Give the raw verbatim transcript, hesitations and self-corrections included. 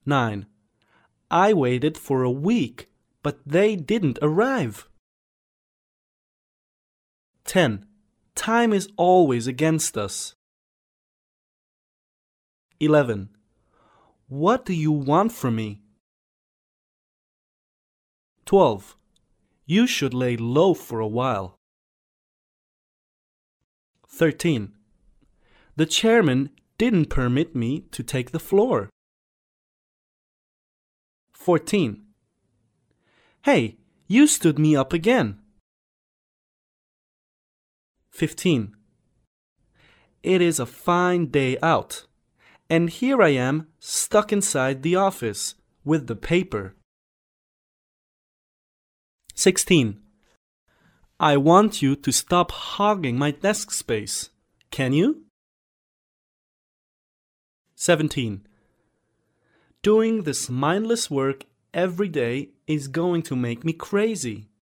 nine. I waited for a week, but they didn't arrive. ten. Time is always against us. eleven. What do you want from me? twelve. You should lay low for a while. thirteen. The chairman didn't permit me to take the floor. fourteen. Hey, you stood me up again. fifteen. It is a fine day out, and here I am stuck inside the office with the paper. sixteen. I want you to stop hogging my desk space. Can you? seventeen. Doing this mindless work every day is going to make me crazy.